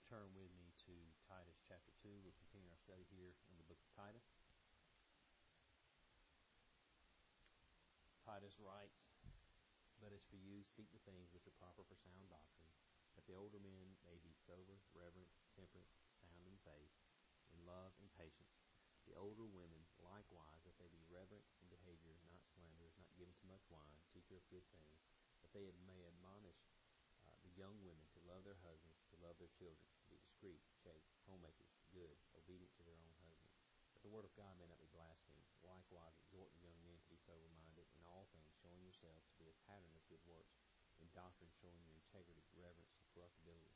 turn with me to Titus chapter 2. We'll continue our study here in the book of Titus. Titus writes, "But as for you, seek the things which are proper for sound doctrine, that the older men may be sober, reverent, temperate, sound in faith, in love and patience. The older women likewise, that they be reverent in behavior, not slanderers, not given to much wine, seeker of good things, that they may admonish the young women to love their husbands, to love their children, to be discreet, chaste, homemakers, good, obedient to their own husbands. That the word of God may not be blasphemed. Likewise, exhort the young men to be sober-minded in all things, showing yourselves to be a pattern of good works, in doctrine showing your integrity, reverence, and corruptibility.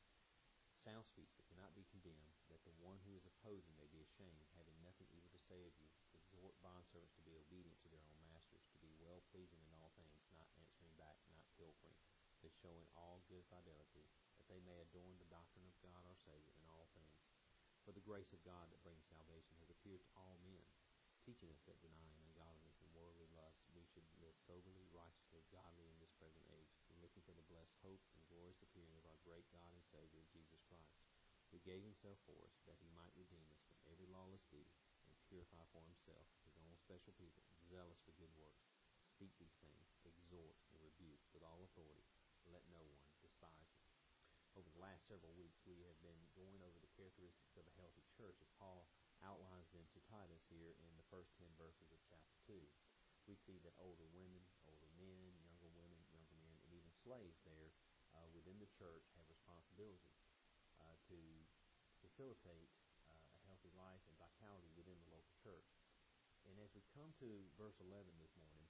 Sound speech that cannot be condemned, that the one who is opposing may be ashamed, having nothing evil to say of you. Exhort bondservants to be obedient to their own masters, to be well-pleasing in all things, not answering back, not pilfering, but showing all good fidelity, that they may adorn the doctrine of God our Savior in all things. For the grace of God that brings salvation has appeared to all men, teaching us that denying ungodliness and worldly lust, we should live soberly, righteously, godly in this present age, looking for the blessed hope and glorious appearing of our great God and Savior, Jesus Christ, who gave himself for us, that he might redeem us from every lawless deed, and purify for himself his own special people, zealous for good works. Speak these things, exhort and rebuke with all authority. Let no one despise you." Over the last several weeks, we have been going over the characteristics of a healthy church as Paul outlines them to Titus here in the first 10 verses of chapter 2. We see that older women, older men, younger women, younger men, and even slaves there within the church have responsibility to facilitate a healthy life and vitality within the local church. And as we come to verse 11 this morning,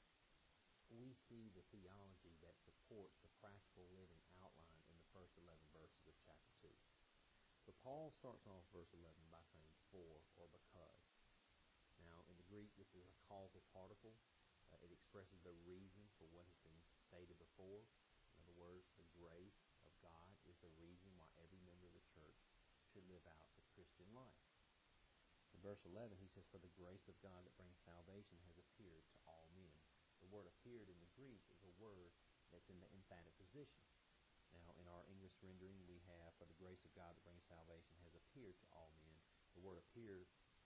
we see the theology that supports the practical living outline in the first 11 verses of chapter 2. So Paul starts off verse 11 by saying for or because. Now, in the Greek, this is a causal particle. It expresses the reason for what has been stated before. In other words, the grace of God is the reason why every member of the church should live out the Christian life. In verse 11, he says, "For the grace of God that brings salvation has appeared to all men." The word appeared in the Greek is a word that's in the emphatic position. Now, in our English rendering, we have, "For the grace of God that brings salvation has appeared to all men." The word appear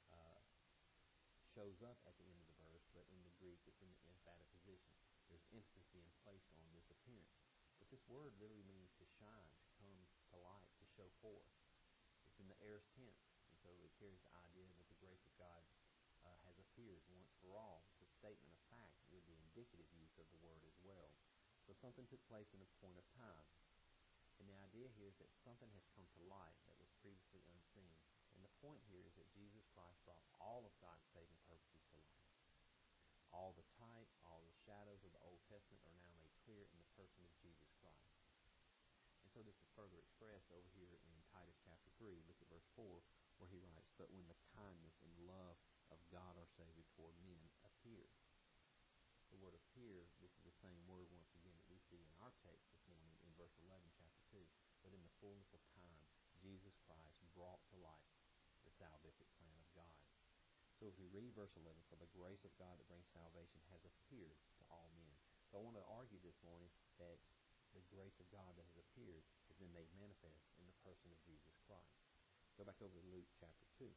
shows up at the end of the verse, but in the Greek, it's in the emphatic position. There's emphasis being placed on this appearance. But this word literally means to shine, to come to light, to show forth. It's in the aorist tense, and so it carries the idea that the grace of God has appeared once for all. It's a statement of fact with the indicative use of the word as well. So something took place in a point of time. And the idea here is that something has come to light that was previously unseen. And the point here is that Jesus Christ brought all of God's saving purposes to light. All the types, all the shadows of the Old Testament are now made clear in the person of Jesus Christ. And so this is further expressed over here in Titus chapter 3. Look at verse 4, where he writes, "But when the kindness and love of God our Savior toward men appeared." The word appear, this is the same word once again that we see in our text this morning in verse 11, chapter 2. "But in the fullness of time, Jesus Christ brought to light the salvific plan of God." So if we read verse 11, "For the grace of God that brings salvation has appeared to all men." So I want to argue this morning that the grace of God that has appeared has been made manifest in the person of Jesus Christ. Go back over to Luke chapter 2.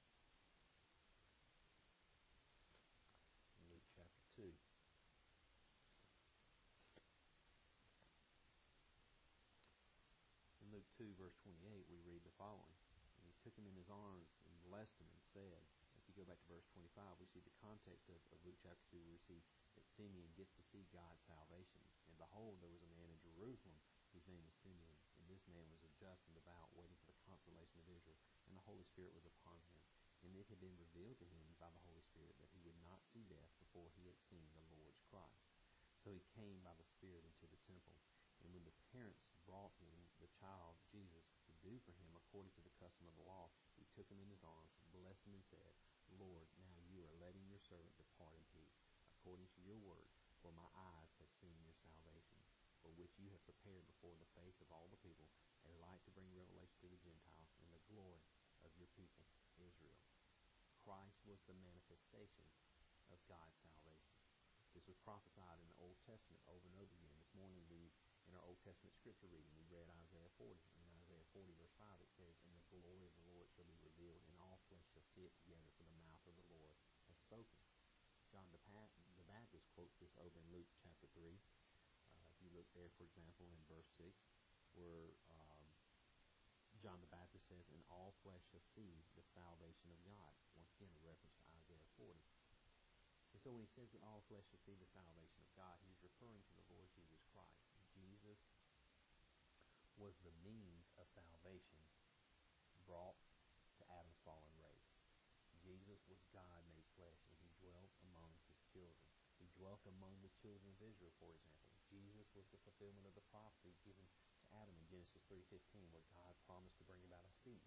Luke chapter 2. In Luke 2, verse 28, we read the following. "And he took him in his arms and blessed him and said," if you go back to verse 25, we see the context of Luke chapter 2, where we see that Simeon gets to see God's salvation. "And behold, there was a man in Jerusalem whose name was Simeon, and this man was a just and devout, waiting for the consolation of Israel, and the Holy Spirit was upon him. And it had been revealed to him by the Holy Spirit that he would not see death before he had seen the Lord's Christ. So he came by the Spirit into the temple. And when the parents brought him the child, Jesus, to do for him according to the custom of the law, he took him in his arms, blessed him, and said, 'Lord, now you are letting your servant depart in peace, according to your word, for my eyes have seen your salvation, for which you have prepared before the face of all the people, a light to bring revelation to the Gentiles, and the glory of your people, Israel.'" Christ was the manifestation of God's salvation. This was prophesied in the Old Testament over and over again. This morning in our Old Testament scripture reading, we read Isaiah 40. In Isaiah 40, verse 5, it says, "And the glory of the Lord shall be revealed, and all flesh shall see it together, for the mouth of the Lord has spoken." John the Baptist quotes this over in Luke chapter 3. If you look there, for example, in verse 6, where John the Baptist says, "And all flesh shall see the salvation of God." Once again, a reference to Isaiah 40. And so when he says that all flesh shall see the salvation of God, he's referring to the Lord Jesus Christ. Jesus was the means of salvation brought to Adam's fallen race. Jesus was God made flesh, and he dwelt among his children. He dwelt among the children of Israel, for example. Jesus was the fulfillment of the prophecy given to Adam in Genesis 3:15, where God promised to bring about a seed.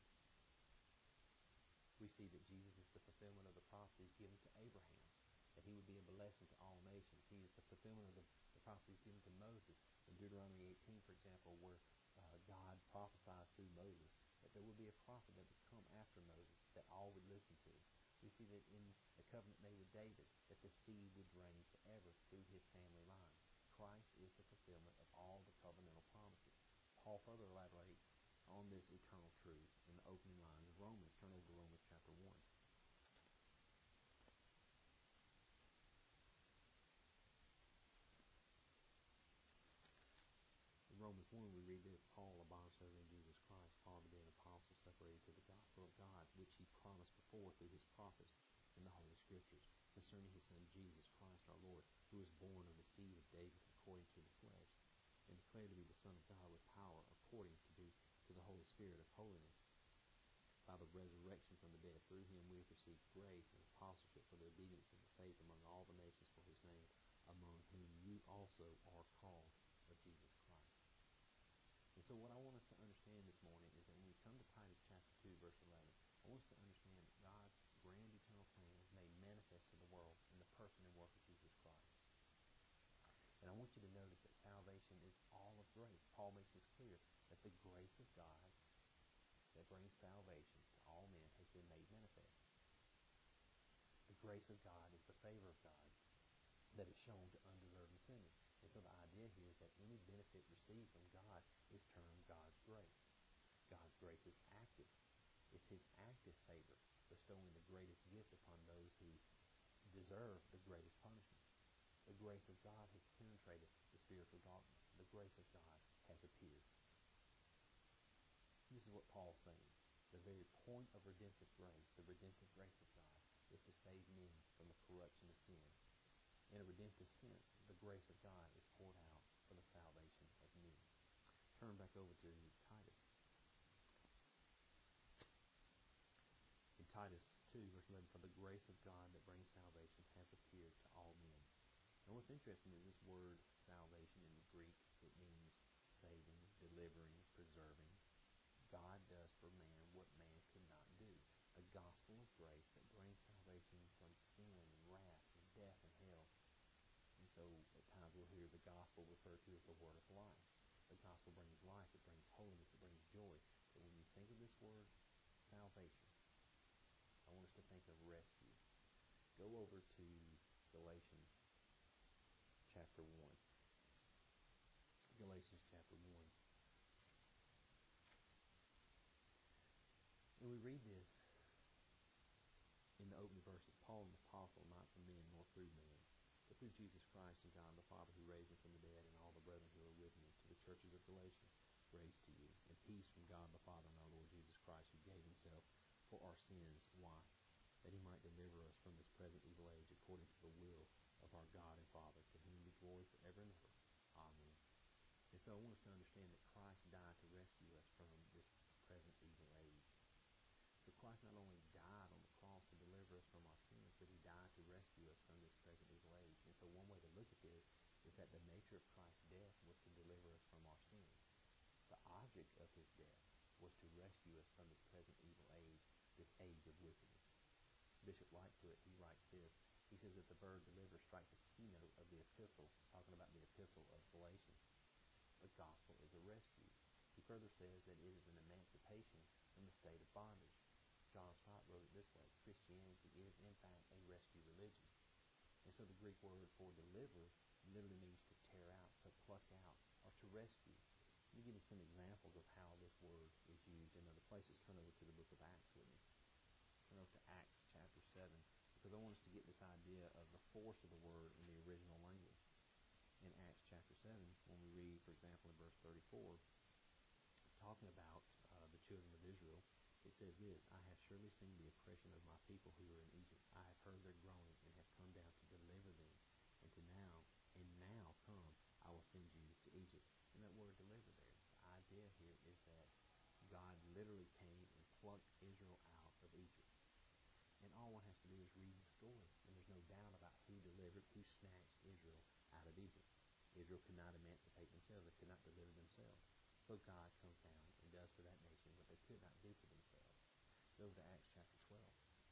We see that Jesus is the fulfillment of the prophecies given to Abraham, that he would be a blessing to all nations. He is the fulfillment of the prophecies given to Moses in Deuteronomy 18, for example, where God prophesies through Moses that there would be a prophet that would come after Moses that all would listen to. We see that in the covenant made with David, that the seed would reign forever through his family line. Christ is the fulfillment of all the covenantal promises. Paul further elaborates on this eternal truth in the opening lines of Romans. Turn over to Romans chapter 1. In Romans 1, we read this: "Paul, a bondservant of Jesus Christ, called to be an apostle, separated to the gospel of God, which he promised before through his prophets in the Holy Scriptures, concerning his Son Jesus Christ our Lord, who was born of the seed of David according to the flesh, and declared to be the Son of God with power, according to the Holy Spirit of holiness, by the resurrection from the dead. Through him we have received grace and apostleship for the obedience of the faith among all the nations for his name, among whom you also are called of Jesus Christ." And so what I want us to understand this morning is that when we come to Titus chapter 2, verse 11, I want us to understand that God's grand eternal plan is made manifest to the world in the person and work of Jesus Christ. And I want you to notice that salvation is all of grace. Paul makes this clear, that the grace of God that brings salvation to all men has been made manifest. The grace of God is the favor of God that is shown to undeserving sinners. And so the idea here is that any benefit received from God is termed God's grace. God's grace is active. It's his active favor, bestowing the greatest gift upon those who deserve the greatest punishment. The grace of God has penetrated the spiritual darkness. The grace of God has appeared. This is what Paul's saying. The very point of redemptive grace, the redemptive grace of God, is to save men from the corruption of sin. In a redemptive sense, the grace of God is poured out for the salvation of men. Turn back over to Titus. In Titus 2, verse 11, "For the grace of God that brings salvation has appeared to all men." And what's interesting is this word salvation in the Greek, it means saving, delivering, preserving. God does for man what man could not do. A gospel of grace that brings salvation from sin and wrath and death and hell. And so at times we'll hear the gospel referred to as the word of life. The gospel brings life, it brings holiness, it brings joy. But when you think of this word salvation, I want us to think of rescue. Go over to Galatians chapter 1. Galatians chapter 1. And we read this in the opening verses: "Paul, an apostle, not from men nor through men, but through Jesus Christ and God the Father, who raised him from the dead, and all the brethren who are with me, to the churches of Galatia, grace to you, and peace from God the Father and our Lord Jesus Christ, who gave himself for our sins." Why? That he might deliver us from this present evil age, according to the will of our God and Father, to whom be glory forever and ever. Amen. And so I want us to understand that Christ died to rescue us from this present evil age. So Christ not only died on the cross to deliver us from our sins, but he died to rescue us from this present evil age. And so one way to look at this is that the nature of Christ's death was to deliver us from our sins. The object of his death was to rescue us from this present evil age, this age of wickedness. Bishop Lightfoot, he writes this. He says that the verb deliver strikes the keynote of the epistle, talking about the epistle of Galatians. The gospel is a rescue. He further says that it is an emancipation from the state of bondage. John Stott wrote it this way: "Christianity is, in fact, a rescue religion." And so the Greek word for deliver literally means to tear out, to pluck out, or to rescue. me give you some examples of how this word is used in other places. Turn over to the book of Acts with me. Turn over to Acts chapter 7, because I want us to get this idea of the force of the word in the original language. In Acts chapter 7, when we read, for example, in verse 34, talking about the children of Israel, it says this, I have surely seen the oppression of my people who are in Egypt. I have heard their groaning and have come down to deliver them. And now come, I will send you to Egypt. And that word deliver there, the idea here is that God literally came and plucked Israel out of Egypt. And all one has to do is read the story. And there's no doubt about who delivered, who snatched Israel out of Egypt. Israel could not emancipate themselves. They could not deliver themselves. So God comes down and does for that nation what they could not do for themselves. Go to Acts chapter 12.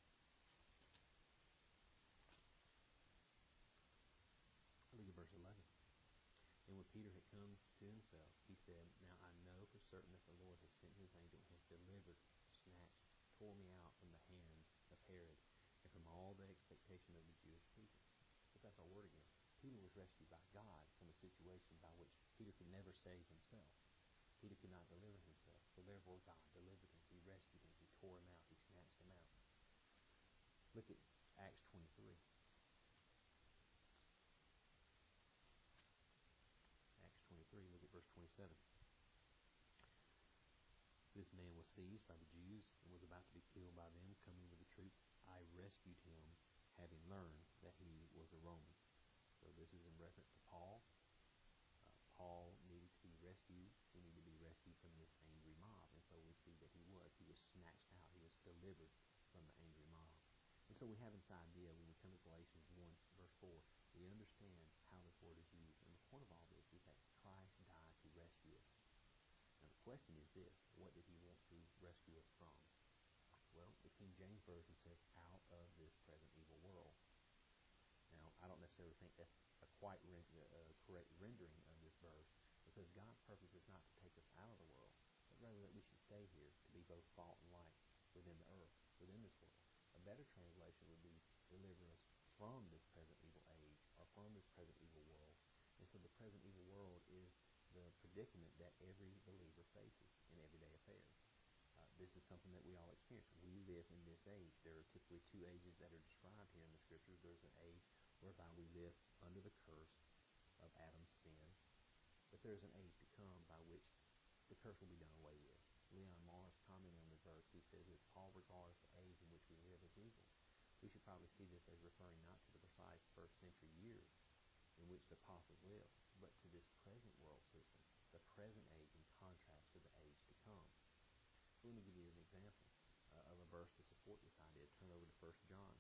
Look at verse 11. And when Peter had come to himself, he said, Now I know for certain that the Lord has sent his angel and has delivered, snatched, tore me out from the hand of Herod and from all the expectation of the Jewish people. But that's our word again. Peter was rescued by God from a situation by which Peter could never save himself. Peter could not deliver himself. So therefore God delivered him. He rescued him. He tore him out. He snatched him out. Look at Acts 23. Acts 23, look at verse 27. This man was seized by the Jews and was about to be killed by them. Coming with the troops, I rescued him, having learned that he was a Roman. So this is in reference to Paul. Paul needed to be rescued. He needed to be rescued from this angry mob. And so we see that he was. He was snatched out. He was delivered from the angry mob. And so we have this idea when we come to Galatians 1, verse 4, we understand how this word is used. And the point of all this is that Christ died to rescue us. Now the question is this, what did he want to rescue us from? Well, the King James Version says, out of this present evil world. Now, I don't necessarily think that's a quite correct rendering of this verse, because God's purpose is not to take us out of the world, but rather that we should stay here to be both salt and light within the earth, within this world. A better translation would be deliver us from this present evil age, or from this present evil world. And so the present evil world is the predicament that every believer faces in everyday affairs. This is something that we all experience. We live in this age. There are typically two ages that are described here in the Scriptures. There's an age whereby we live under the curse of Adam's sin, but there's an age to come by which the curse will be done away with. Leon Morris commenting on the verse, he says, as Paul regards the age in which we live as evil, we should probably see this as referring not to the precise first century years in which the apostles lived, but to this present world system, the present age in contrast to the age to come. So let me give you an example of a verse to support this idea. Turn over to 1 John.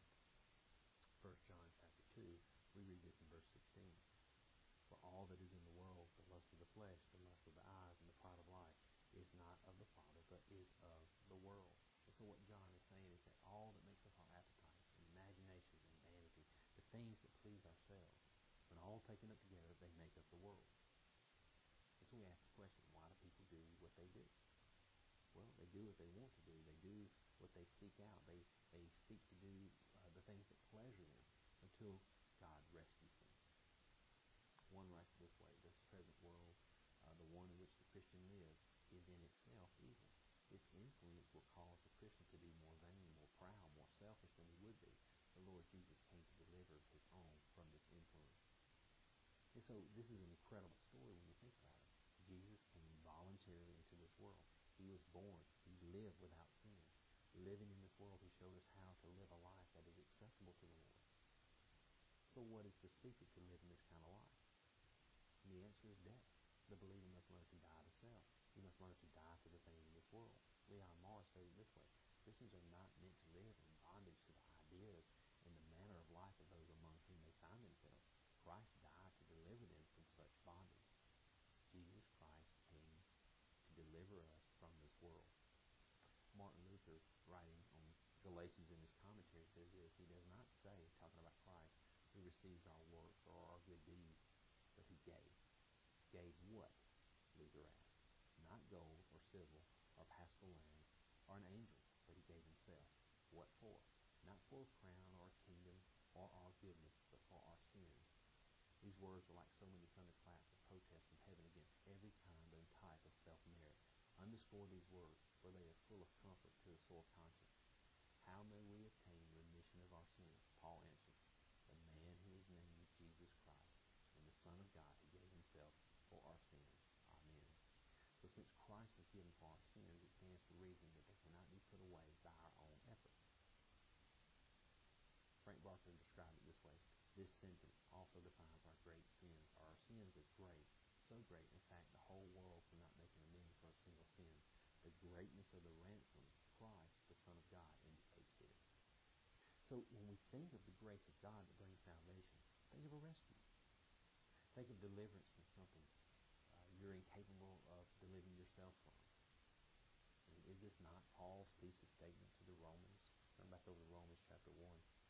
1 John chapter 2, we read this in verse 16. For all that is in the world, the lust of the flesh, the lust of the eyes, and the pride of life, is not of the Father, but is of the world. And so what John is saying is that all that makes up our appetites, and imaginations, and vanity, the things that please ourselves, when all taken up together, they make up the world. And so we ask the question, why do people do what they do? Well, they do what they want to do. They do what they seek out. They seek to do the things that pleasure them until God rescues them. One writes this way, this present world, the one in which the Christian lives, is in itself evil. Its influence will cause the Christian to be more vain, more proud, more selfish than he would be. The Lord Jesus came to deliver his own from this influence. And so this is an incredible story when you think about it. Jesus came voluntarily into this world. He was born. He lived without sin. Living in this world, he showed us how to live a life that is acceptable to the Lord. So what is the secret to living this kind of life? And the answer is death. The believer must learn to die to self. He must learn to die to the things of this world. Leon Morris says it this way, Christians are not meant to live in bondage to the ideas and the manner of life of those among whom they find themselves. Christ died to deliver them from such bondage. Jesus Christ came to deliver us from this world. Martin Luther, writing on Galatians in his commentary, says this, he does not say, talking about Christ, who receives our works or our good deeds, but who gave. Gave what? Luther asked. Not gold or silver or paschal lambs or an angel, but he gave himself. What for? Not for a crown or a kingdom or our goodness, but for our sins. These words are like so many thunderclaps of protest from heaven against every kind and type of underscore these words, for they are full of comfort to the sore conscience. How may we obtain remission of our sins? Paul answered, the man who is named Jesus Christ, and the Son of God who gave himself for our sins. Amen. So since Christ was given for our sins, it stands to reason that they cannot be put away by our own efforts. Frank Barker described it this way. This sentence also defines our great sins. Our sins is great, so great, in fact, the whole world cannot make an amends for a single sin. The greatness of the ransom, Christ, the Son of God, indicates this. So when we think of the grace of God that brings salvation, think of a rescue. Think of deliverance from something you're incapable of delivering yourself from. I mean, is this not Paul's thesis statement to the Romans? Turn back over to Romans chapter 1.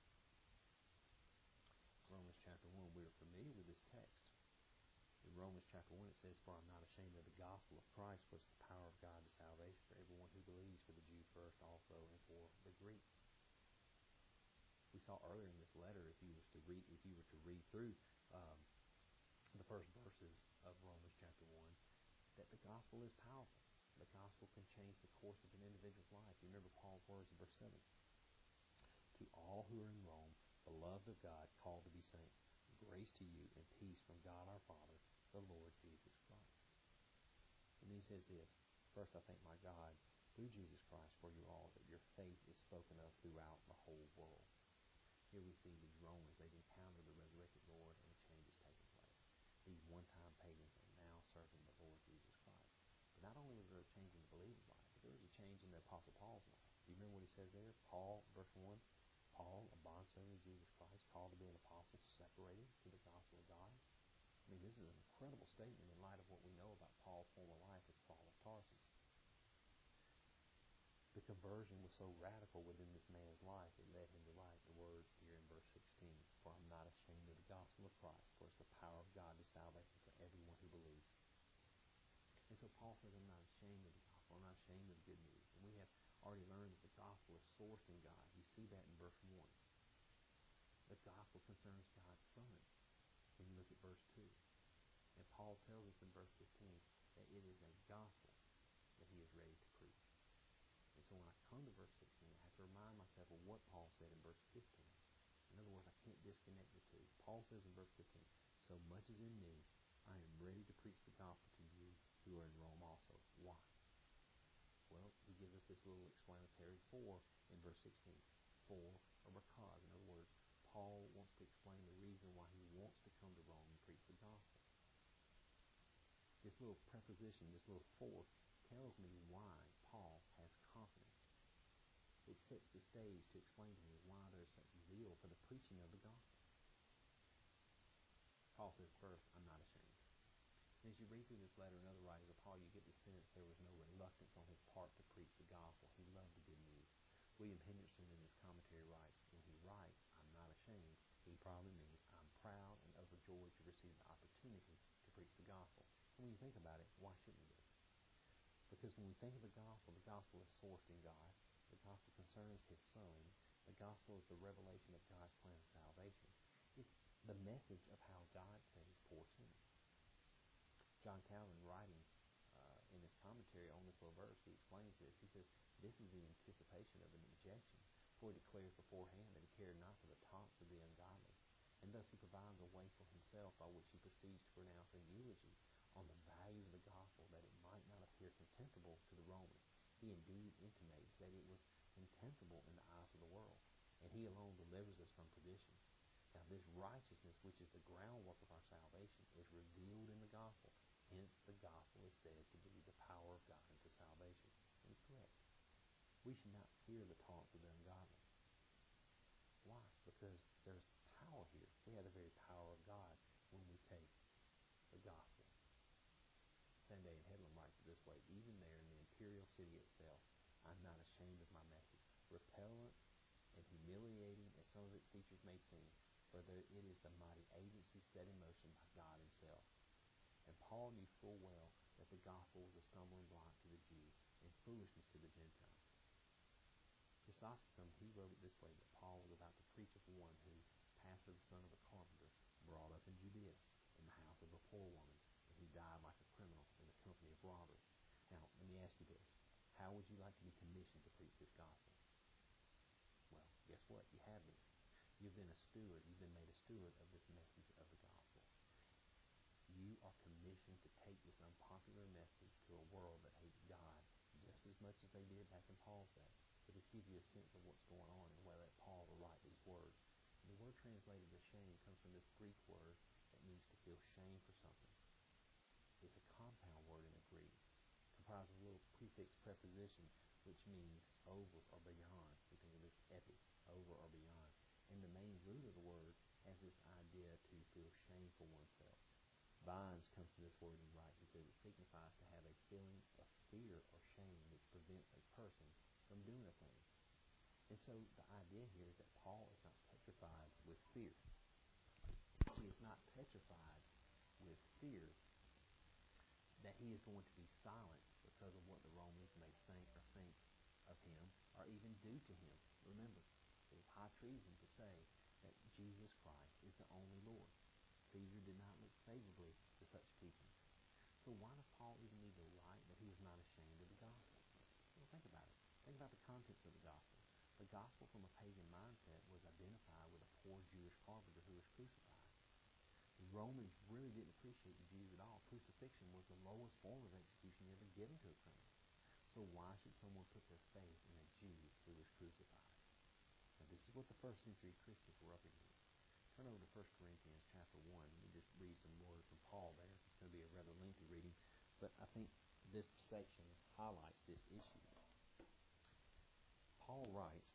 Romans chapter 1, we are familiar with this text. In Romans chapter 1 it says, for I'm not ashamed of the gospel of Christ, for it's the power of God to salvation for everyone who believes, for the Jew first also, and for the Greek. We saw earlier in this letter, if you were to read through the first verses of Romans chapter 1, that the gospel is powerful. The gospel can change the course of an individual's life. You remember Paul's words in verse 7. To all who are in Rome, beloved of God, called to be saints, grace to you and peace from God our Father, the Lord Jesus Christ. And then he says this, first I thank my God through Jesus Christ for you all, that your faith is spoken of throughout the whole world. Here we see these Romans, they've encountered the resurrected Lord, and a change has taken place. These one-time pagans are now serving the Lord Jesus Christ. But not only was there a change in the believer's life, but there was a change in the Apostle Paul's life. Do you remember what he says there? Paul, verse 1, Paul, a bondservant of Jesus Christ, called to be an apostle, separated to the gospel of God. I mean, this is an incredible statement in light of what we know about Paul's former life as Saul of Tarsus. The conversion was so radical within this man's life, it led him to write the words here in verse 16, for I'm not ashamed of the gospel of Christ, for it's the power of God to salvation for everyone who believes. And so Paul says, I'm not ashamed of the gospel, I'm not ashamed of the good news. And we have already learned that the gospel is sourced in God. You see that in verse 1. The gospel concerns God's Son. When you look at verse 2. And Paul tells us in verse 15 that it is a gospel that he is ready to preach. And so when I come to verse 16, I have to remind myself of what Paul said in verse 15. In other words, I can't disconnect the two. Paul says in verse 15, so much is in me, I am ready to preach the gospel to you who are in Rome also. Why? Well, he gives us this little explanatory for in verse 16. For or because. In other words, Paul wants to explain the reason why he wants to come to Rome and preach the gospel. This little preposition, this little for, tells me why Paul has confidence. It sets the stage to explain to me why there's such zeal for the preaching of the gospel. Paul says first, I'm not ashamed. As you read through this letter and other writings of Paul, you get the sense there was no reluctance on his part to preach the gospel. He loved the good news. William Henderson in his commentary writes, when he writes, I'm not ashamed, he probably means I'm proud and overjoyed to receive the opportunity to preach the gospel. And when you think about it, why shouldn't we? Because when we think of the gospel is sourced in God. The gospel concerns his Son. The gospel is the revelation of God's plan of salvation. It's the message of how God saves poor sinners. John Calvin, writing in his commentary on this little verse, he explains this. He says, this is the anticipation of an injection, for he declares beforehand that he cared not for the taunts of the ungodly, and thus he provides a way for himself by which he proceeds to pronounce a eulogy on the value of the gospel, that it might not appear contemptible to the Romans. He indeed intimates that it was contemptible in the eyes of the world, and he alone delivers us from perdition. Now this righteousness, which is the groundwork of our salvation, is revealed in the gospel. Hence, the gospel is said to be the power of God unto salvation. And it's correct. We should not fear the taunts of the ungodly. Why? Because there's power here. We have the very power of God when we take the gospel. Sanday and Headlam writes it this way, even there in the imperial city itself, I'm not ashamed of my message. Repellent and humiliating as some of its features may seem, for it is the mighty agency set in motion by God himself. And Paul knew full well that the gospel was a stumbling block to the Jews and foolishness to the Gentiles. Chrysostom, he wrote it this way, that Paul was about to preach of one who, pastor the son of a carpenter, brought up in Judea, in the house of a poor woman, and he died like a criminal in the company of robbers. Now, let me ask ask you this. How would you like to be commissioned to preach this gospel? Well, guess what? You have been. You've been a steward. You've been made a steward of this message of the gospel. You are commissioned to take this unpopular message to a world that hates God just as much as they did back in Paul's day. So this gives you a sense of what's going on and why led Paul to write these words. And the word translated as shame comes from this Greek word that means to feel shame for something. It's a compound word in the Greek, comprised of a little prefix preposition, which means over or beyond. We think of this epi, over or beyond. And the main root of the word has this idea to feel shame for oneself. Binds comes from this word in right. He says it signifies to have a feeling of fear or shame which prevents a person from doing a thing. And so the idea here is that Paul is not petrified with fear. He is not petrified with fear that he is going to be silenced because of what the Romans may think or think of him or even do to him. Remember, it is high treason to say that Jesus Christ is the only Lord. Caesar did not look favorably to such teachings. So why does Paul even need to write that he was not ashamed of the gospel? Well, think about it. Think about the contents of the gospel. The gospel from a pagan mindset was identified with a poor Jewish carpenter who was crucified. The Romans really didn't appreciate the Jews at all. Crucifixion was the lowest form of execution ever given to a criminal. So why should someone put their faith in a Jew who was crucified? Now this is what the first century Christians were up against. Turn over to 1 Corinthians chapter 1. Let me just read some words from Paul there. It's going to be a rather lengthy reading, but I think this section highlights this issue. Paul writes,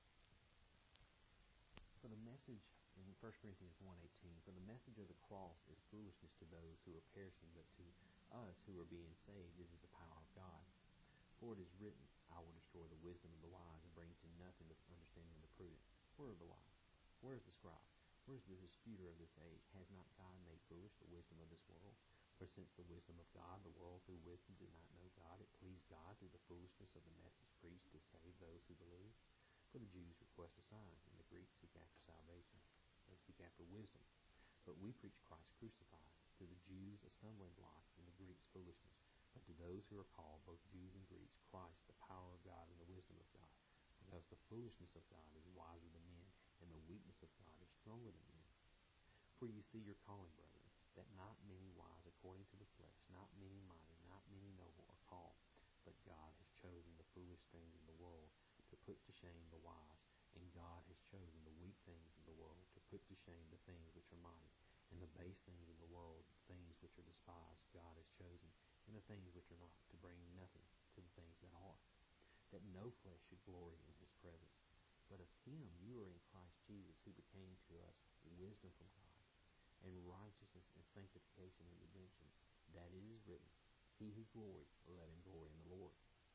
for the message in 1 Corinthians 1:18, for the message of the cross is foolishness to those who are perishing, but to us who are being saved it is the power of God. For it is written, I will destroy the wisdom of the wise and bring to nothing the understanding of the prudent. Where are the wise? Where is the scribe? Where is the disputer of this age? Has not God made foolish the wisdom of this world? For since the wisdom of God, the world through wisdom did not know God, it pleased God through the foolishness of the message preached to save those who believe. For the Jews request a sign, and the Greeks seek after salvation. They seek after wisdom. But we preach Christ crucified, to the Jews a stumbling block, and the Greeks foolishness. But to those who are called, both Jews and Greeks, Christ, the power of God and the wisdom of God. Because the foolishness of God is wiser than men, and the weakness of God is stronger than men. For you see your calling, brethren, that not many wise according to the flesh, not many mighty, not many noble are called, but God has chosen the foolish things in the world to put to shame the wise, and God has chosen the weak things in the world to put to shame the things which are mighty, and the base things of the world, the things which are despised, God has chosen, and the things which are not, to bring nothing to the things that are, that no flesh should glory in his presence. But of him you are in Christ Jesus, who became to us wisdom from God, and righteousness and sanctification and redemption, that it is written, he who glories, let him glory in the Lord.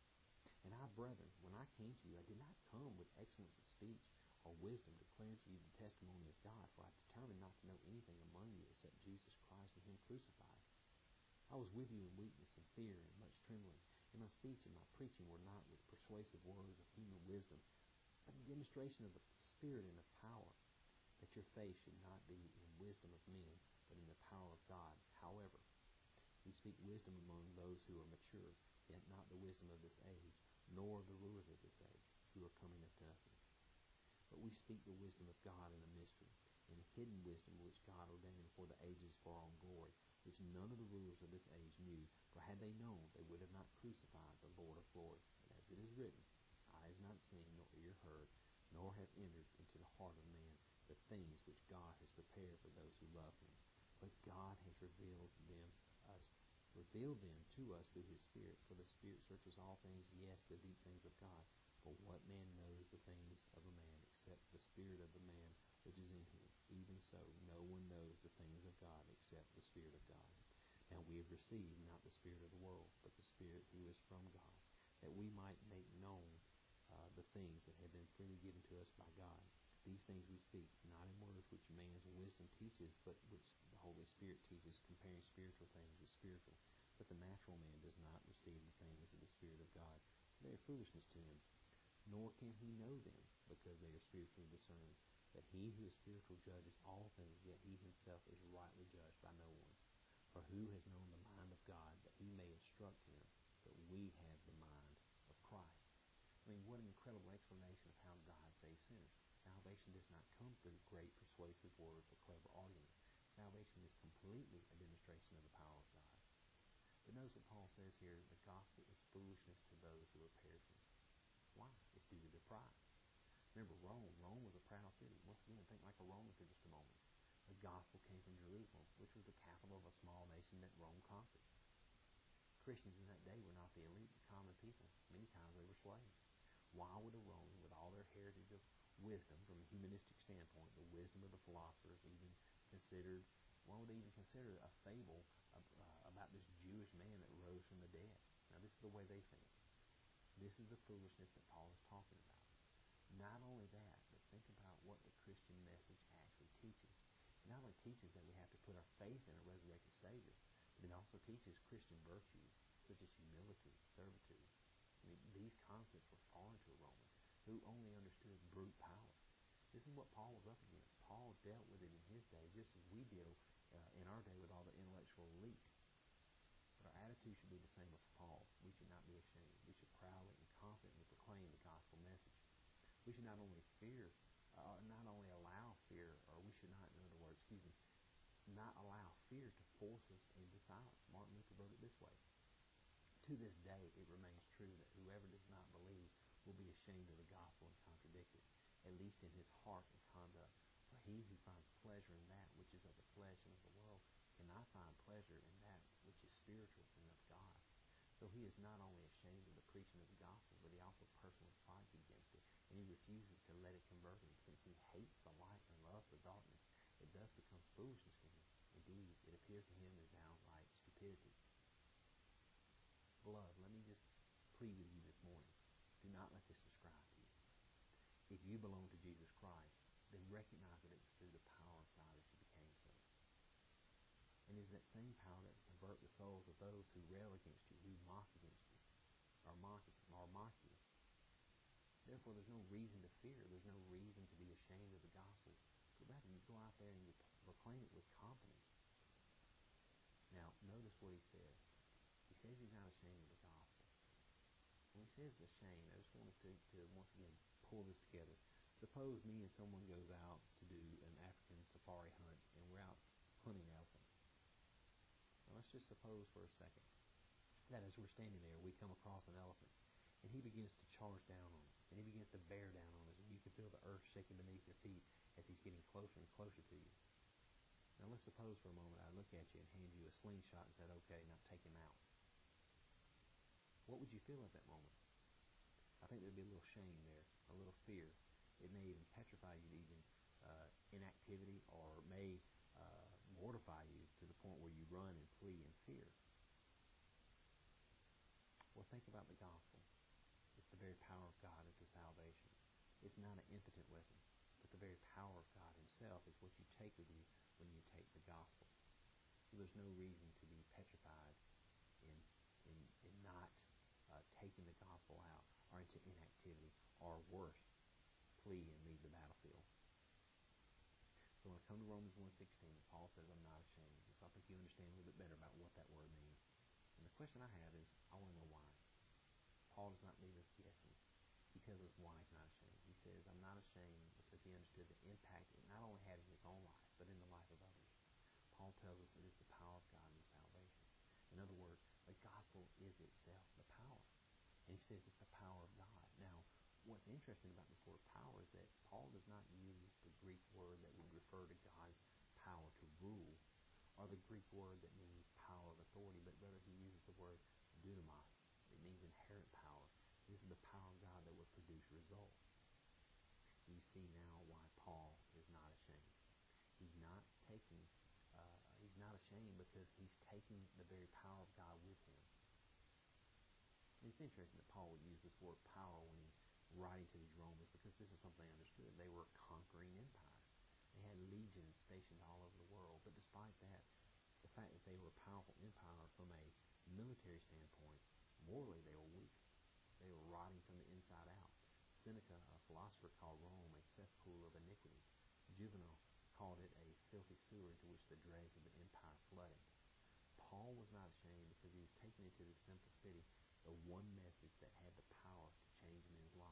And I, brethren, when I came to you, I did not come with excellence of speech or wisdom, declaring to you the testimony of God, for I determined not to know anything among you except Jesus Christ and him crucified. I was with you in weakness and fear and much trembling, and my speech and my preaching were not with persuasive words of human wisdom, but a demonstration of the Spirit and of power, that your faith should not be in wisdom of men, but in the power of God. However, we speak wisdom among those who are mature, yet not the wisdom of this age, nor of the rulers of this age, who are coming unto nothing. But we speak the wisdom of God in a mystery, in a hidden wisdom which God ordained before the ages for our own glory, which none of the rulers of this age knew, for had they known, they would have not crucified the Lord of glory. And as it is written, eye has not seen, nor ear heard, nor have entered into the heart of man the things which God has prepared for those who love him. But God has revealed them to us through his Spirit, for the Spirit searches all things, yes, the deep things of God. For what man knows the things of a man, except the spirit of the man which is in him? Even so, no one knows the things of God, except the Spirit of God. Now we have received not the spirit of the world, but the Spirit who is from God, that we might make known the things that have been freely given to us by God. These things we speak, not in words which man's wisdom teaches, but which the Holy Spirit teaches, comparing spiritual things with spiritual. But the natural man does not receive the things of the Spirit of God, for they are foolishness to him, nor can he know them, because they are spiritually discerned. That he who is spiritual judges all things, yet he himself is rightly judged by no one. For who has known the mind of God, that he may instruct him? But we have the I mean, what an incredible explanation of how God saves sinners. Salvation does not come through great persuasive words or clever arguments. Salvation is completely a demonstration of the power of God. But notice what Paul says here, the gospel is foolishness to those who are perishing. Why? It's due to their pride. Remember, Rome was a proud city. Once again, think like a Roman for just a moment. The gospel came from Jerusalem, which was the capital of a small nation that Rome conquered. Christians in that day were not the elite, the common people. Many times they were slaves. Why would a Roman, with all their heritage of wisdom from a humanistic standpoint, the wisdom of the philosophers, why would they even consider a fable about this Jewish man that rose from the dead? Now, this is the way they think. This is the foolishness that Paul is talking about. Not only that, but think about what the Christian message actually teaches. It not only teaches that we have to put our faith in a resurrected Savior, but it also teaches Christian virtues such as humility, servitude. I mean, these concepts were foreign to a Roman who only understood brute power. This is what Paul was up against. Paul dealt with it in his day just as we deal in our day with all the intellectual elite. But our attitude should be the same as Paul. We should not be ashamed. We should proudly and confidently proclaim the gospel message. We should not only allow fear, or we should not, in other words, not allow fear to force us into silence. Martin Luther wrote it this way. To this day, it remains true that whoever does not believe will be ashamed of the gospel and contradict it, at least in his heart and conduct. For he who finds pleasure in that which is of the flesh and of the world cannot find pleasure in that which is spiritual and of God. So he is not only ashamed of the preaching of the gospel, but he also personally fights against it, and he refuses to let it convert him. Since he hates the light and loves the darkness, it thus becomes foolishness to him. Indeed, it appears to him as downright stupidity. Beloved, let me just plead with you this morning. Do not let this describe you. If you belong to Jesus Christ, then recognize that it was through the power of God that you became so. And it is that same power that will convert the souls of those who rail against you, who mock against you, or mock you. Therefore, there's no reason to fear. There's no reason to be ashamed of the gospel. But rather, you go out there and you proclaim it with confidence. Now, notice what he says. He says he's not ashamed of the gospel. When he says ashamed, I just wanted to once again pull this together. Suppose me and someone goes out to do an African safari hunt, and we're out hunting elephants. Now, let's just suppose for a second that as we're standing there, we come across an elephant, and he begins to charge down on us, and he begins to bear down on us, and you can feel the earth shaking beneath your feet as he's getting closer and closer to you. Now, let's suppose for a moment I look at you and hand you a slingshot and said, okay, now take him out. What would you feel at that moment? I think there'd be a little shame there, a little fear. It may even petrify you to even inactivity, or may mortify you to the point where you run and flee in fear. Well, think about the gospel. It's the very power of God into salvation. It's not an impotent weapon, but the very power of God himself is what you take with you when you take the gospel. So there's no reason to be petrified in not taking the gospel out, or into inactivity, or worse, flee and leave the battlefield. So when I come to Romans 1:16, Paul says, I'm not ashamed. So I think you understand a little bit better about what that word means. And the question I have is, I want to know why. Paul does not leave us guessing. He tells us why he's not ashamed. He says, I'm not ashamed because he understood the impact it not only had in his own life, but in the life of others. Paul tells us it is the power of God in salvation. In other words, the gospel is itself the power. And he says it's the power of God. Now, what's interesting about this word power is that Paul does not use the Greek word that would refer to God's power to rule, or the Greek word that means power of authority, but rather he uses the word dunamis. It means inherent power. This is the power of God that would produce results. You see now why Paul is not ashamed. He's not ashamed because he's taking the very power of God with him. And it's interesting that Paul would use this word power when he's writing to these Romans, because this is something they understood. They were a conquering empire. They had legions stationed all over the world. But despite that, the fact that they were a powerful empire from a military standpoint, morally they were weak. They were rotting from the inside out. Seneca, a philosopher, called Rome a cesspool of iniquity. Juvenal called it a filthy sewer into which the dregs of the empire flooded. Paul was not ashamed because he was taken into this simple city, the one message that had the power to change men's lives.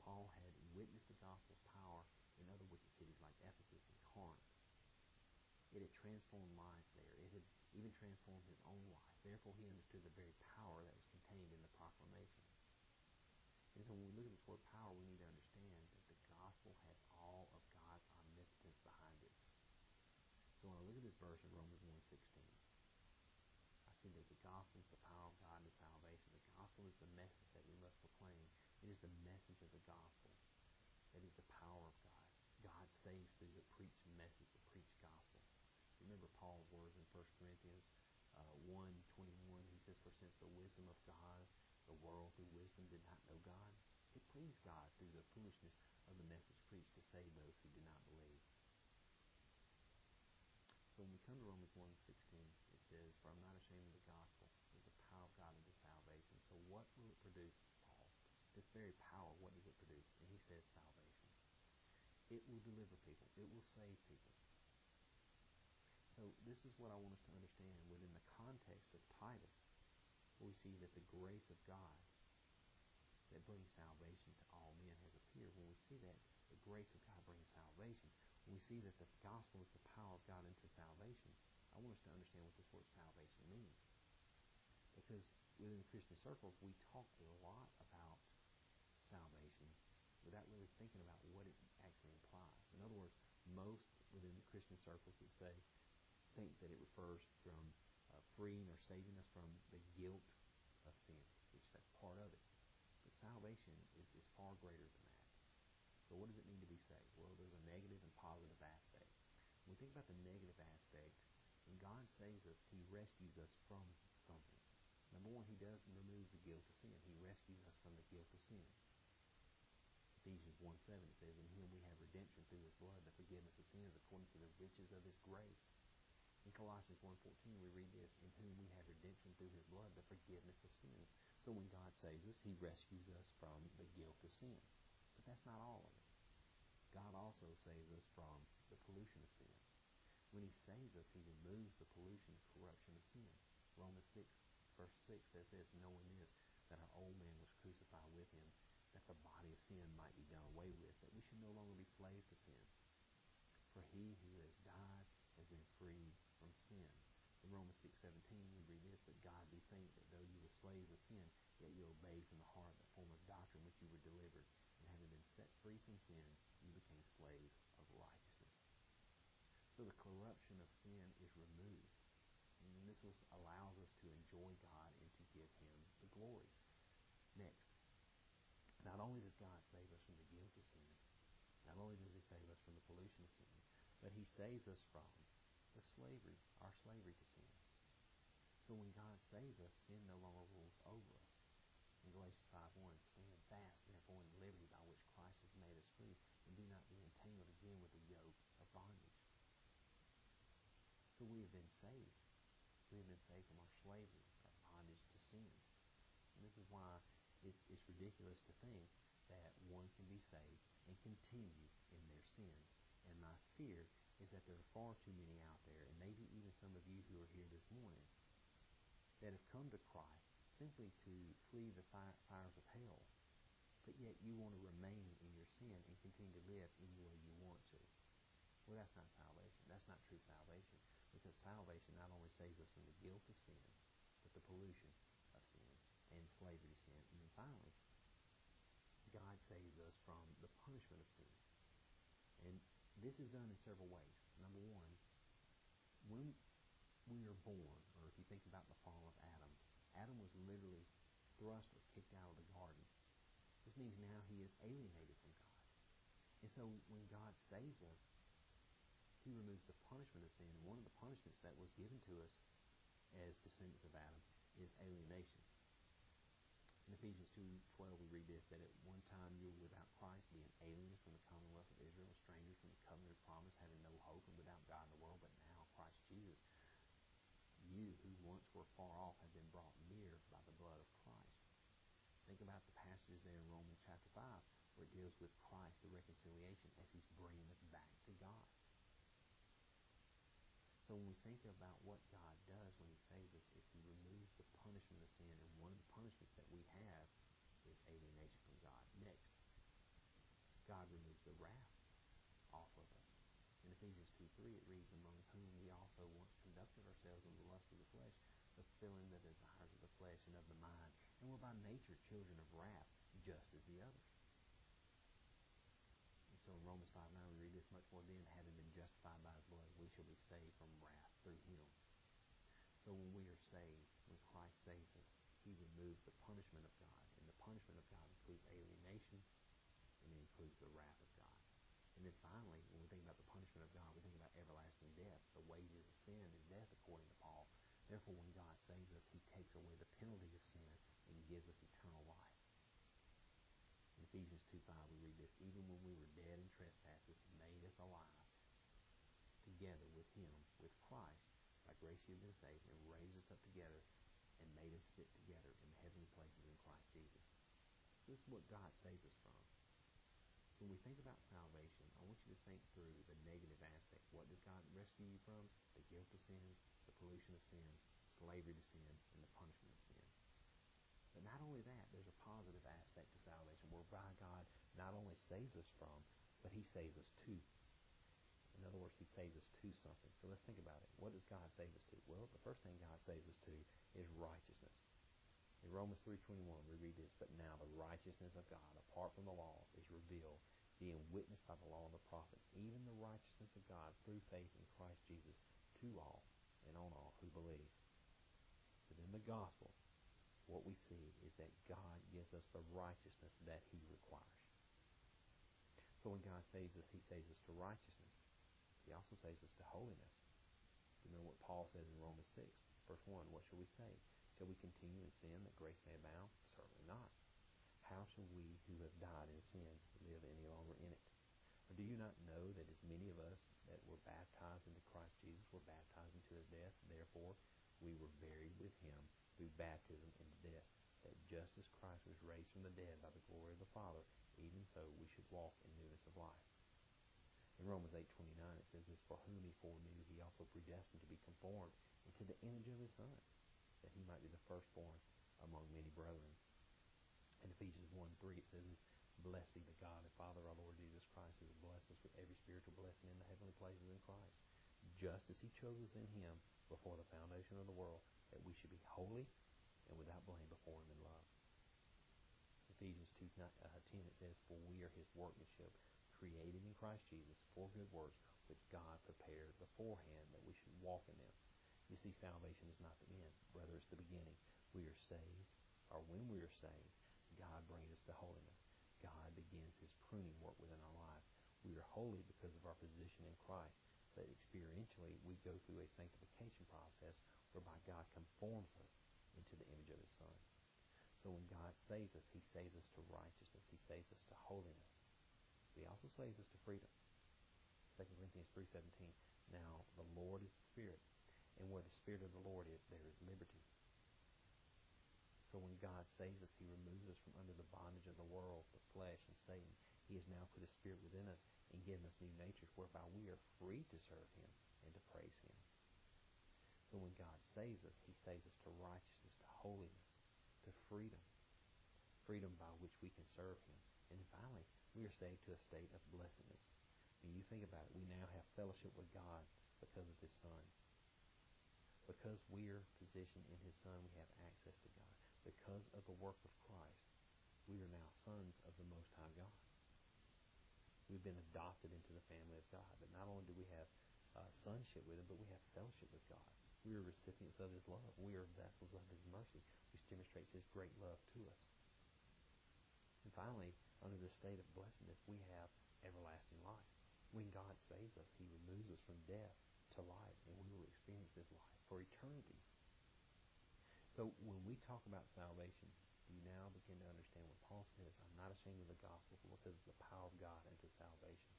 Paul had witnessed the gospel's power in other wicked cities like Ephesus and Corinth. It had transformed lives there. It had even transformed his own life. Therefore, he understood the very power that was contained in the proclamation. And so when we look at this word power, we need to understand that the gospel has all of God's omnipotence behind it. So when I look at this verse in Romans 1:16, I see that the gospel is the power of God to salvation. The gospel is the message that we must proclaim. It is the message of the gospel that is the power of God. God saves through the preached message, the preached gospel. Remember Paul's words in 1 Corinthians 1:21. He says, "For since the wisdom of God, the world through wisdom did not know God, it pleased God through the foolishness of the message preached to save those who did not believe." So when we come to Romans 1:16, it says, "For I'm not ashamed of the gospel. It is the power of God unto salvation." So what will it produce, Paul? This very power, what does it produce? And he says salvation. It will deliver people. It will save people. So this is what I want us to understand within the context of Titus, where we see that the grace of God that brings salvation to all men has appeared. When we see that the grace of God brings salvation, when we see that the gospel is the power of God into salvation, I want us to understand what this word salvation means. Because within Christian circles, we talk a lot about salvation without really thinking about what it actually implies. In other words, most within the Christian circles would think that it refers from freeing or saving us from the guilt of sin, which that's part of it. But salvation is far greater than that. So what does it mean to be saved? Well, there's a negative and positive aspect. When we think about the negative aspect, when God saves us, He rescues us from something. Number one, He does remove the guilt of sin. He rescues us from the guilt of sin. Ephesians 1:7 says, "In Him we have redemption through His blood, the forgiveness of sins according to the riches of His grace." In Colossians 1:14 we read this, "In whom we have redemption through His blood, the forgiveness of sins." So when God saves us, He rescues us from the guilt of sin. But that's not all of it. God also saves us from the pollution of sin. When He saves us, He removes the pollution and corruption of sin. Romans 6:6 says this, "Knowing this, that our old man was crucified with Him, that the body of sin might be done away with, that we should no longer be slaves to sin. For He who has died has been freed from sin." In Romans 6:17 we read this, "But God be thanked that though you were slaves of sin, yet you obeyed from the heart the form of doctrine which you were delivered, and having been set free from sin, you became slaves of righteousness." So the corruption of sin is removed. And this allows us to enjoy God and to give Him the glory. Next, not only does God save us from the guilt of sin, not only does He save us from the pollution of sin, but He saves us from our slavery to sin. So when God saves us, sin no longer rules over us. In Galatians 5:1, "Stand fast, therefore, in the liberty by which Christ has made us free, and do not be entangled again with the yoke of bondage." So we have been saved. We have been saved from our slavery, our bondage to sin. And this is why it's ridiculous to think that one can be saved and continue in their sin. And my fear is that there are far too many out there, and maybe even some of you who are here this morning, that have come to Christ simply to flee the fires of hell, but yet you want to remain in your sin and continue to live any way you want to. Well, that's not salvation. That's not true salvation, because salvation not only saves us from the guilt of sin, but the pollution of sin and slavery to sin. And then finally, God saves us from the punishment of sin. And this is done in several ways. Number one, when we are born, or if you think about the fall of Adam, Adam was literally thrust or kicked out of the garden. This means now he is alienated from God. And so when God saves us, He removes the punishment of sin. And one of the punishments that was given to us as descendants of Adam is alienation. In Ephesians 2:12 we read this, that at one time you were without Christ, being aliens from the commonwealth of Israel, strangers from the covenant of promise, having no hope and without God in the world. But now Christ Jesus, you who once were far off have been brought near by the blood of Christ. Think about the passages there in Romans chapter 5 where it deals with Christ, the reconciliation, as He's bringing us back to God. So when we think about what God does when He saves us, is He removes the punishment of sin. And one of the punishments that we have is alienation from God. Next, God removes the wrath off of us. In Ephesians 2:3 it reads, among whom we also once conducted ourselves in the lust of the flesh, fulfilling the desires of the flesh and of the mind, and were by nature children of wrath, just as the others. And so in Romans 5:9 we read this, much more then, having been justified by his blood, we shall be saved from wrath through him. So when we are saved, when Christ saves us, he removes the punishment of God. And the punishment of God includes alienation, and it includes the wrath of God. And then finally, when we think about the punishment of God, we think about everlasting death. The wages of sin is death, according to Paul. Therefore, when God saves us, he takes away the penalty of sin and gives us eternal life. In Ephesians 2:5 we read this, even when we were dead in trespasses, he made us alive together with him, with Christ. By grace you have been saved, and raised us up together and made us sit together in the heavenly places in Christ Jesus. So this is what God saves us from. So when we think about salvation, I want you to think through the negative aspect. What does God rescue you from? The guilt of sin, the pollution of sin, slavery to sin, and the punishment of sin. But not only that, there's a positive aspect to salvation, whereby God not only saves us from, but he saves us to. In other words, he saves us to something. So let's think about it. What does God save us to? Well, the first thing God saves us to is righteousness. In Romans 3:21 we read this, but now the righteousness of God, apart from the law, is revealed, being witnessed by the law and the prophets, even the righteousness of God through faith in Christ Jesus to all and on all who believe. But in the gospel, what we see is that God gives us the righteousness that he requires. So when God saves us, he saves us to righteousness. He also saves us to holiness. Remember what Paul says in Romans 6, verse 1, what shall we say? Shall we continue in sin that grace may abound? Certainly not. How shall we who have died in sin live any longer in it? Or do you not know that as many of us that were baptized into Christ Jesus were baptized into his death? Therefore, we were buried with him through baptism into death, that just as Christ was raised from the dead by the glory of the Father, even so we should walk in newness of life. In Romans 8:29 it says this, for whom he foreknew, he also predestined to be conformed into the image of his Son, that he might be the firstborn among many brethren. In Ephesians 1:3 it says this, blessed be the God and Father of our Lord Jesus Christ, who has blessed us with every spiritual blessing in the heavenly places in Christ, just as he chose us in him before the foundation of the world, that we should be holy and without blame before him in love. Ephesians 2:10 it says, for we are his workmanship, created in Christ Jesus for good works, which God prepared beforehand that we should walk in them. You see, salvation is not the end. Rather, it's the beginning. We are saved, or when we are saved, God brings us to holiness. God begins his pruning work within our lives. We are holy because of our position in Christ, but experientially we go through a sanctification process whereby God conforms us into the image of his Son. So when God saves us, he saves us to righteousness. He saves us to holiness. He also saves us to freedom. 2 Corinthians 3:17, now the Lord is the Spirit, and where the Spirit of the Lord is, there is liberty. So when God saves us, he removes us from under the bondage of the world, the flesh, and Satan. He has now put his Spirit within us and given us new natures, whereby we are free to serve him and to praise him. So when God saves us, he saves us to righteousness, to holiness, to freedom. Freedom by which we can serve him. And finally, we are saved to a state of blessedness. When you think about it, we now have fellowship with God because of his Son. Because we are positioned in his Son, we have access to God. Because of the work of Christ, we are now sons of the Most High God. We've been adopted into the family of God. But not only do we have sonship with him, but we have fellowship with God. We are recipients of his love. We are vessels of his mercy, which demonstrates his great love to us. And finally, under the state of blessedness, we have everlasting life. When God saves us, he removes us from death to life, and we will experience this life for eternity. So when we talk about salvation, do you now begin to understand what Paul says? I'm not ashamed of the gospel because of the power of God unto salvation.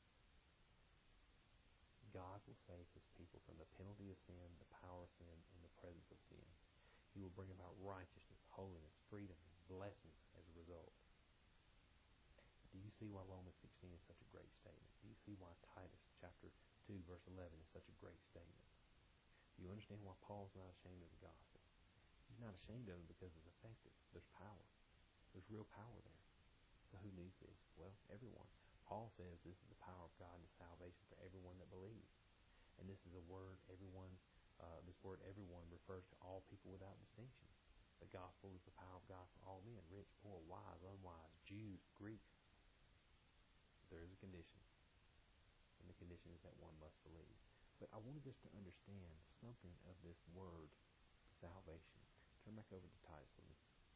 God will save his people from the penalty of sin, the power of sin, and the presence of sin. He will bring about righteousness, holiness, freedom, and blessings as a result. Do you see why Romans 16 is such a great statement? Do you see why Titus chapter 2 verse 11 is such a great statement? Do you understand why Paul's not ashamed of the gospel? He's not ashamed of it because it's effective. There's power. There's real power there. So who needs this? Well, everyone. Paul says this is the power of God to salvation for everyone that believes. And this is a word, this word everyone refers to all people without distinction. The gospel is the power of God for all men, rich, poor, wise, unwise, Jews, Greeks. There is a condition. And the condition is that one must believe. But I wanted us to understand something of this word, salvation. Turn back over to Titus with me.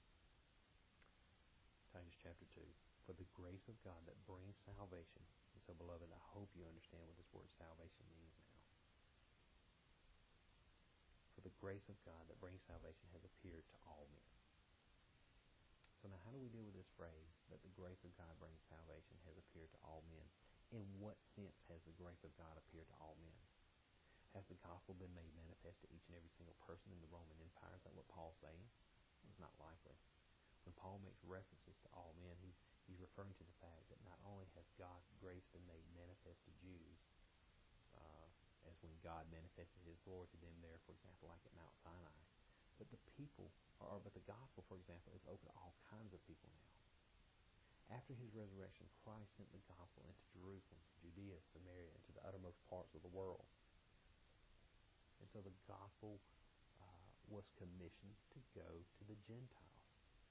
Titus chapter 2. For the grace of God that brings salvation. And so, beloved, I hope you understand what this word salvation means now. For the grace of God that brings salvation has appeared to all men. So now how do we deal with this phrase that the grace of God brings salvation has appeared to all men? In what sense has the grace of God appeared to all men? Has the gospel been made manifest to each and every single person in the Roman Empire? Is that what Paul's saying? It's not likely. When Paul makes references to all men, he's referring to the fact that not only has God's grace been made manifest to Jews, as when God manifested his glory to them there, for example, like at Mount Sinai, but the gospel, for example, is open to all kinds of people now. After his resurrection, Christ sent the gospel into Jerusalem, Judea, Samaria, and to the uttermost parts of the world. And so the gospel was commissioned to go to the Gentiles.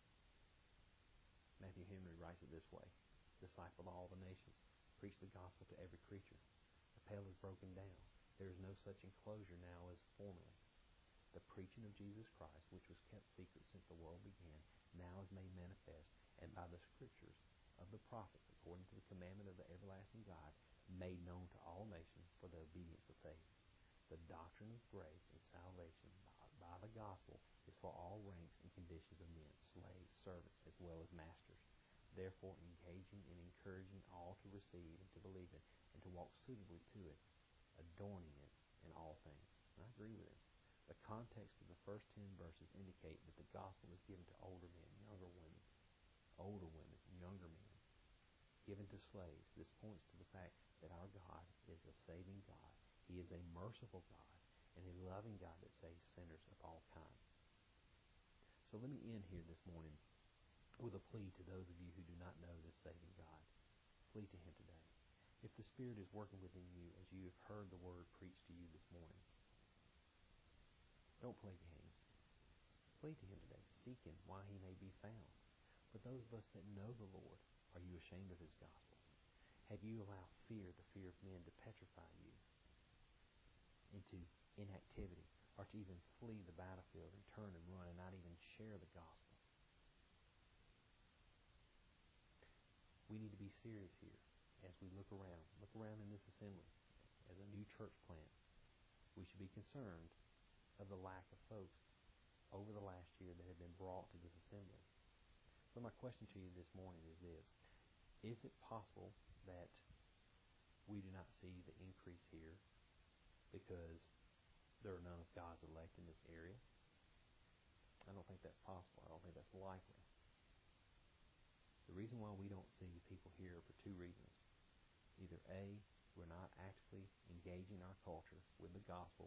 Matthew Henry writes it this way: disciple of all the nations, preach the gospel to every creature. The pale is broken down. There is no such enclosure now as formerly. The preaching of Jesus Christ, which was kept secret since the world began, now is made manifest, and by the scriptures of the prophets, according to the commandment of the everlasting God, made known to all nations for the obedience of faith. The doctrine of grace and salvation by the gospel is for all ranks and conditions of men, slaves, servants, as well as masters. Therefore, engaging and encouraging all to receive and to believe it, and to walk suitably to it, adorning it in all things. And I agree with him. The context of the first 10 verses indicate that the gospel is given to older men, younger women, younger men, given to slaves. This points to the fact that our God is a saving God. He is a merciful God and a loving God that saves sinners of all kinds. So let me end here this morning with a plea to those of you who do not know this saving God. Flee to him today. If the Spirit is working within you as you have heard the word preached to you this morning, don't play games. Flee to him today. Seek him while he may be found. For those of us that know the Lord, are you ashamed of his gospel? Have you allowed the fear of men, to petrify you into inactivity, or to even flee the battlefield and turn and run and not even share the gospel? We need to be serious here as we look around in this assembly as a new church plant. We should be concerned of the lack of folks over the last year that have been brought to this assembly. So my question to you this morning is this: is it possible that we do not see the increase here because there are none of God's elect in this area? I don't think that's possible. I don't think that's likely. The reason why we don't see people here are for two reasons. Either A, we're not actively engaging our culture with the gospel,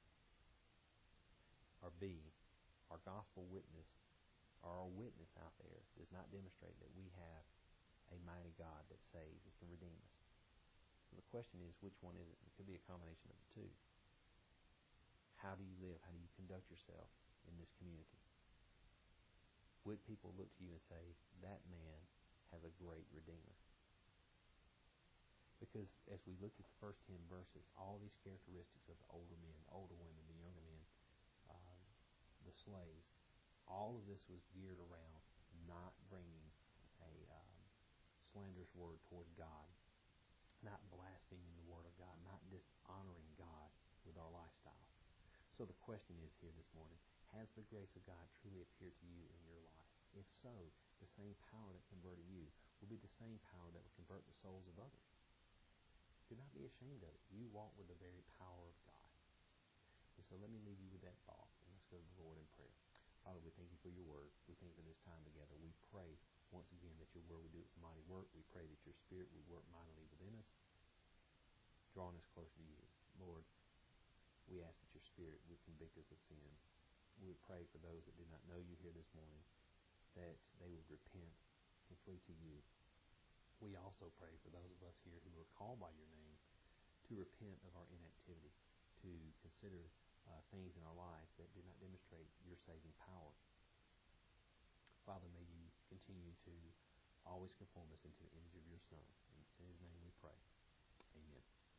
or B, our gospel witness, or our witness out there does not demonstrate that we have a mighty God that saves and can redeem us. So the question is, which one is it? It could be a combination of the two. How do you live? How do you conduct yourself in this community? Would people look to you and say, that man has a great Redeemer? Because as we look at the first 10 verses, all these characteristics of the older men, the older women, the younger men, the slaves, all of this was geared around not bringing a slanderous word toward God, not blaspheming the word of God, not dishonoring God with our lifestyle. So the question is here this morning, has the grace of God truly appeared to you in your life? If so, the same power that converted you will be the same power that will convert the souls of others. Do not be ashamed of it. You walk with the very power of God. And so let me leave you with that thought, and let's go to the Lord in prayer. Father, we thank you for your word. We thank you for this time together. We pray once again that your word will do its mighty work. We pray that your Spirit will work mightily within us, drawing us closer to you. Lord, we ask that your Spirit would convict us of sin. We would pray for those that did not know you here this morning, that they would repent and flee to you. We also pray for those of us here who are called by your name to repent of our inactivity, to consider things in our life that do not demonstrate your saving power. Father, may you continue to always conform us into the image of your Son. And it's in his name we pray. Amen.